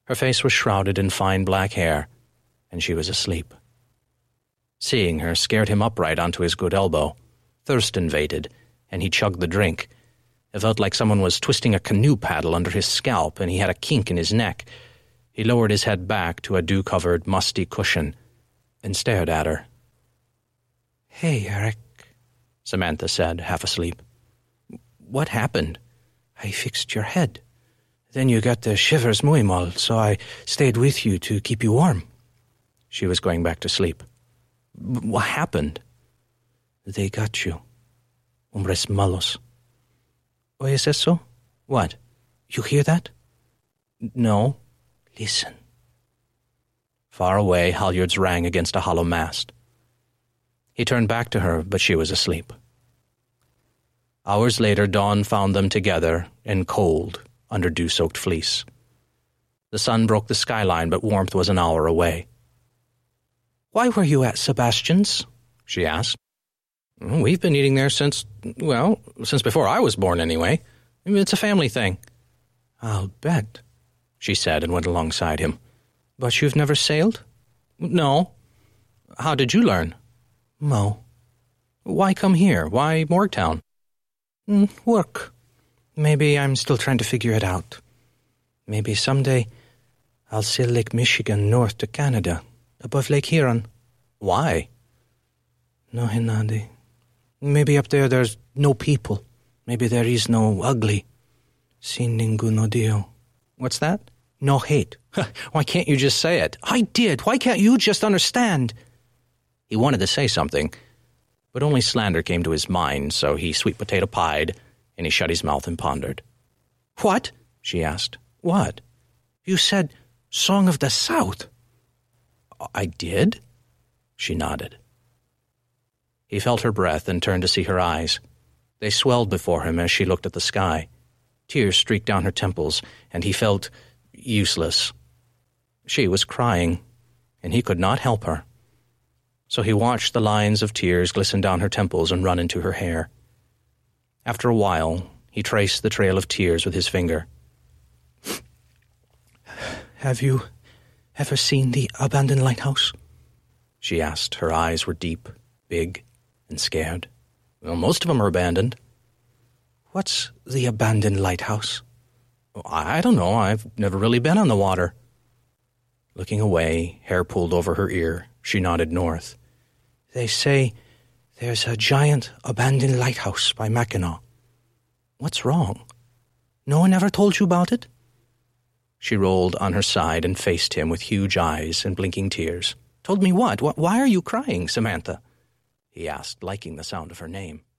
Her face was shrouded in fine black hair, and she was asleep. Seeing her scared him upright onto his good elbow. Thirst invaded, and he chugged the drink. It felt like someone was twisting a canoe paddle under his scalp, and he had a kink in his neck. He lowered his head back to a dew-covered, musty cushion and stared at her. "Hey, Eric," Samantha said, half asleep. "What happened?" "I fixed your head. Then you got the shivers muy mal, so I stayed with you to keep you warm." She was going back to sleep. "What happened?" "They got you. Hombres malos." "Oyes eso?" "What?" "You hear that?" "No." "Listen." Far away, halyards rang against a hollow mast. He turned back to her, but she was asleep. Hours later, dawn found them together and cold under dew-soaked fleece. The sun broke the skyline, but warmth was an hour away. "Why were you at Sebastian's?" she asked. "We've been eating there since before I was born anyway. It's a family thing." "I'll bet," she said and went alongside him. "But you've never sailed?" "No." "How did you learn?" "Mo." "Why come here? Why Morgtown?" "Work. Maybe I'm still trying to figure it out. Maybe someday I'll sail Lake Michigan north to Canada, above Lake Huron." "Why?" "No hinadi. Maybe up there there's no people. Maybe there is no ugly. Sin ninguno dio." "What's that?" "No hate." "Why can't you just say it?" "I did. Why can't you just understand?" He wanted to say something, but only slander came to his mind, so he sweet potato pied, and he shut his mouth and pondered. "What?" she asked. "What?" "You said Song of the South." "I did?" She nodded. He felt her breath and turned to see her eyes. They swelled before him as she looked at the sky. Tears streaked down her temples, and he felt useless. She was crying, and he could not help her. So he watched the lines of tears glisten down her temples and run into her hair. After a while, he traced the trail of tears with his finger. "Have you ever seen the abandoned lighthouse?" she asked. Her eyes were deep, big, and scared. "Well, most of them are abandoned." "What's the abandoned lighthouse?" "I don't know. I've never really been on the water." Looking away, hair pulled over her ear, she nodded north. "They say there's a giant abandoned lighthouse by Mackinac." "What's wrong?" "No one ever told you about it?" She rolled on her side and faced him with huge eyes and blinking tears. "Told me what? Why are you crying, Samantha?" he asked, liking the sound of her name.